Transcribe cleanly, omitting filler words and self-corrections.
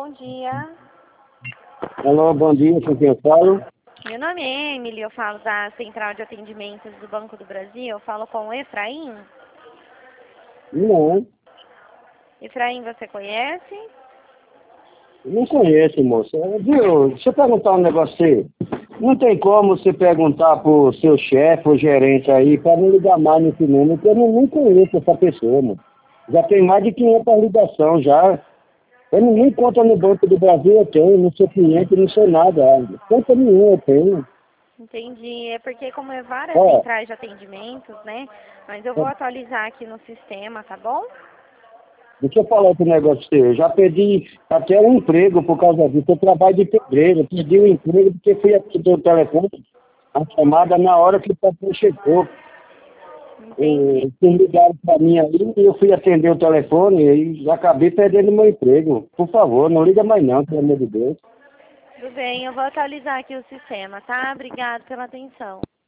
bom dia. Alô, bom dia, com quem eu falo? Meu nome é Emily, eu falo da Central de Atendimentos do Banco do Brasil. Eu falo com o Efraim. Não, Efraim, você conhece? não conheço, moça. Viu, deixa eu perguntar um negócio a você. Não tem como você perguntar pro seu chefe ou gerente aí para não ligar mais nesse número, porque eu não conheço essa pessoa, mano. Já tem mais de 500 ligações já. Eu nem conta no Banco do Brasil eu tenho, não sou cliente, não sou nada. Conta nenhuma eu tenho. Entendi. É porque como é várias Ó, centrais de atendimentos, né? Mas eu vou atualizar aqui no sistema, tá bom? deixa eu falar outro negócio pra você. Eu já perdi até um emprego por causa disso. Eu trabalho de pedreiro. Eu perdi o emprego porque fui atender o telefone, a chamada na hora que o patrão chegou. Entendi. Eles ligaram para mim aí e eu fui atender o telefone e acabei perdendo meu emprego. Por favor, não liga mais não, pelo amor de Deus. Tudo bem, eu vou atualizar aqui o sistema, tá? Obrigado pela atenção.